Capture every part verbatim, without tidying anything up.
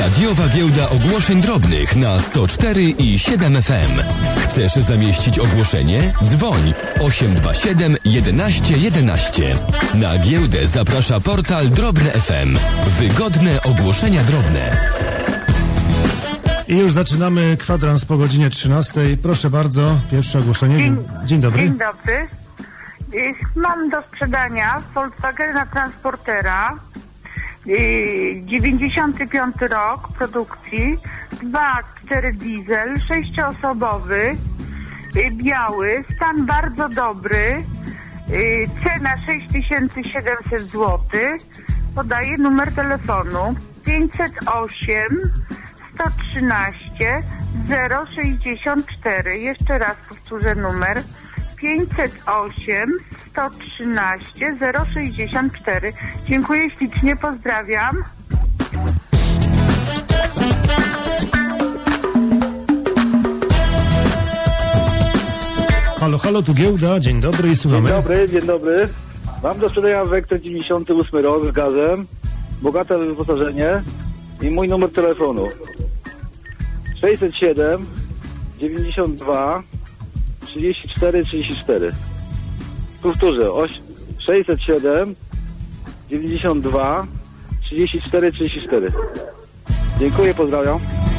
Radiowa Giełda Ogłoszeń Drobnych na sto cztery i siedem F M. Chcesz zamieścić ogłoszenie? Dzwoń osiem dwa siedem jedenaście jedenaście. Na giełdę zaprasza portal Drobne F M. Wygodne ogłoszenia drobne. I już zaczynamy kwadrans po godzinie trzynastej. Proszę bardzo, pierwsze ogłoszenie. Dzień, dzień dobry. Dzień dobry. Mam do sprzedania Volkswagena Transportera, dziewięćdziesiąty piąty rok produkcji, dwa cztery diesel, sześcioosobowy, biały, stan bardzo dobry, cena sześć tysięcy siedemset złotych. Podaję numer telefonu pięćset osiem sto trzynaście zero sześćdziesiąt cztery. Jeszcze raz powtórzę numer pięćset osiem sto trzynaście zero sześćdziesiąt cztery. Dziękuję ślicznie, pozdrawiam. Halo, halo, tu giełda, dzień dobry i słuchamy. Dzień dobry, dzień dobry. Mam do sprzedania Vectra dziewięćdziesiąty ósmy rok z gazem, bogate wyposażenie i mój numer telefonu sześćset siedem dziewięćdziesiąt dwa trzydzieści cztery trzydzieści cztery. Powtórzę, sześćset siedem dziewięćdziesiąt dwa trzydzieści cztery trzydzieści cztery. Dziękuję, pozdrawiam.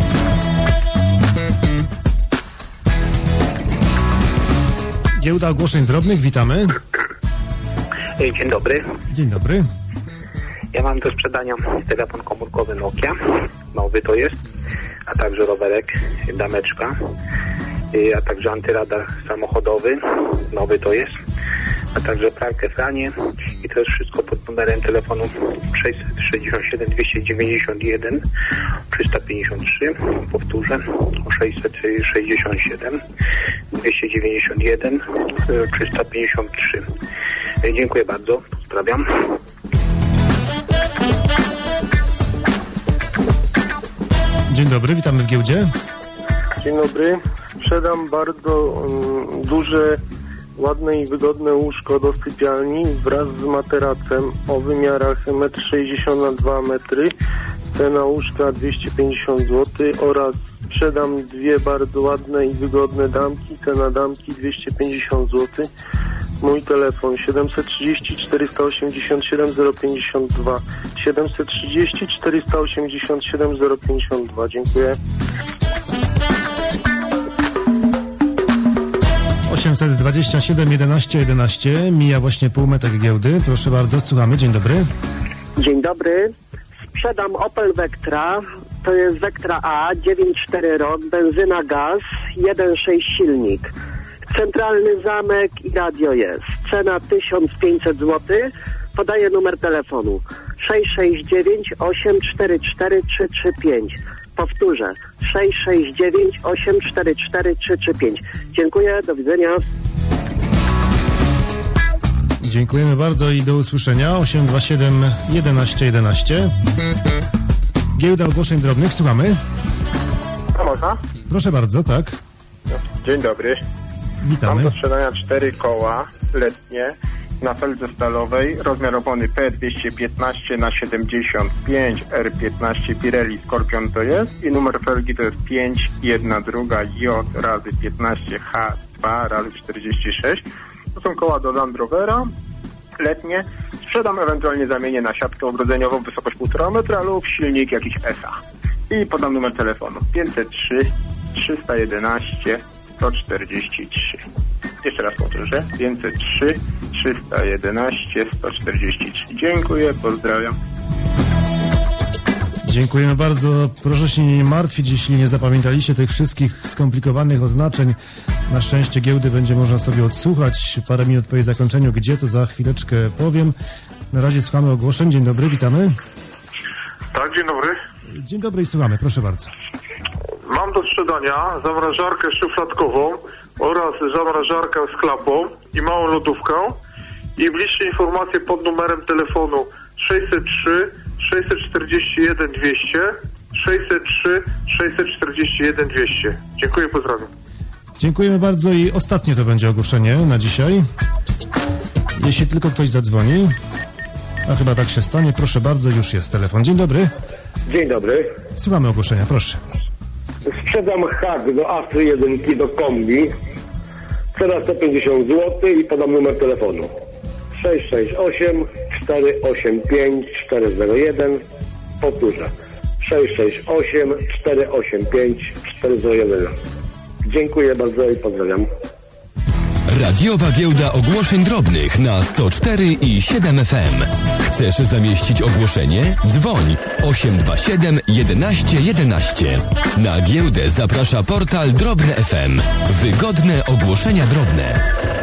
Giełda Ogłoszeń Drobnych, witamy. Dzień dobry. Dzień dobry. Ja mam do sprzedania telefon komórkowy Nokia, nowy to jest, a także rowerek, dameczka, a także antyradar samochodowy, nowy to jest, a także pralkę Franie i to jest wszystko pod numerem telefonu sześćset sześćdziesiąt siedem dwieście dziewięćdziesiąt jeden trzysta pięćdziesiąt trzy, powtórzę, sześćset sześćdziesiąt siedem dwieście dziewięćdziesiąt jeden trzysta pięćdziesiąt trzy. Dziękuję bardzo, pozdrawiam. Dzień dobry, witamy w giełdzie. Dzień dobry. Sprzedam bardzo um, duże, ładne i wygodne łóżko do sypialni wraz z materacem o wymiarach metr sześćdziesiąt na dwa metry. Cena łóżka dwieście pięćdziesiąt złotych oraz sprzedam dwie bardzo ładne i wygodne damki. Cena damki dwieście pięćdziesiąt złotych. Mój telefon siedemset trzydzieści czterysta osiemdziesiąt siedem zero pięćdziesiąt dwa. siedemset trzydzieści czterysta osiemdziesiąt siedem zero pięćdziesiąt dwa. Dziękuję. osiemset dwadzieścia siedem jedenaście jedenaście. Mija właśnie pół metra giełdy. Proszę bardzo, słuchamy. Dzień dobry. Dzień dobry. Sprzedam Opel Vectra. To jest Vectra A, dziewięćdziesiąty czwarty rok, benzyna, gaz, jeden sześć silnik. Centralny zamek i radio jest. Cena tysiąc pięćset złotych. Podaję numer telefonu sześć sześć dziewięć osiem cztery cztery trzy trzy pięć. Powtórzę sześć sześć dziewięć osiem cztery cztery trzy trzy pięć. Dziękuję, do widzenia. Dziękujemy bardzo i do usłyszenia. osiem dwa siedem jedenaście jedenaście. Giełda Ogłoszeń Drobnych, słuchamy. A można? Proszę bardzo, tak. Dzień dobry. Witamy. Mam do sprzedania cztery koła letnie na feldze stalowej, rozmiar opony P dwieście piętnaście na siedemdziesiąt pięć R piętnaście Pirelli Scorpion to jest i numer felgi to jest pięć jeden druga J razy piętnaście H dwa razy czterdzieści sześć. To są koła do Land Rovera letnie. Sprzedam, ewentualnie zamienię na siatkę ogrodzeniową wysokość półtora metra lub silnik jakiś S A. I podam numer telefonu pięćset trzy trzysta jedenaście sto czterdzieści trzy. Jeszcze raz powtórzę. pięćset trzy trzysta jedenaście sto czterdzieści trzy. Dziękuję, pozdrawiam. Dziękujemy bardzo. Proszę się nie martwić, jeśli nie zapamiętaliście tych wszystkich skomplikowanych oznaczeń. Na szczęście giełdy będzie można sobie odsłuchać parę minut po jej zakończeniu. Gdzie, to za chwileczkę powiem. Na razie słuchamy ogłoszeń. Dzień dobry, witamy. Tak, dzień dobry. Dzień dobry i słuchamy, proszę bardzo. Mam do sprzedania zamrażarkę szufladkową oraz zamrażarkę z klapą i małą lodówkę i bliższe informacje pod numerem telefonu sześćset trzy sześćset czterdzieści jeden dwieście sześćset trzy sześćset czterdzieści jeden dwieście. Dziękuję, pozdrawiam. Dziękujemy bardzo i ostatnie to będzie ogłoszenie na dzisiaj. Jeśli tylko ktoś zadzwoni, a chyba tak się stanie, proszę bardzo, już jest telefon. Dzień dobry. Dzień dobry. Słuchamy ogłoszenia, proszę. Sprzedam hak do Astry jedynki do kombi. Cena sto pięćdziesiąt złotych i podam numer telefonu. sześć sześć osiem cztery osiem pięć cztery zero jeden. Powtórzę. sześć sześć osiem cztery osiem pięć cztery zero jeden. Dziękuję bardzo i pozdrawiam. Radiowa Giełda Ogłoszeń Drobnych na sto cztery i siedem F M. Chcesz zamieścić ogłoszenie? Dzwoń osiem dwa siedem jedenaście jedenaście. Na giełdę zaprasza portal Drobne F M. Wygodne ogłoszenia drobne.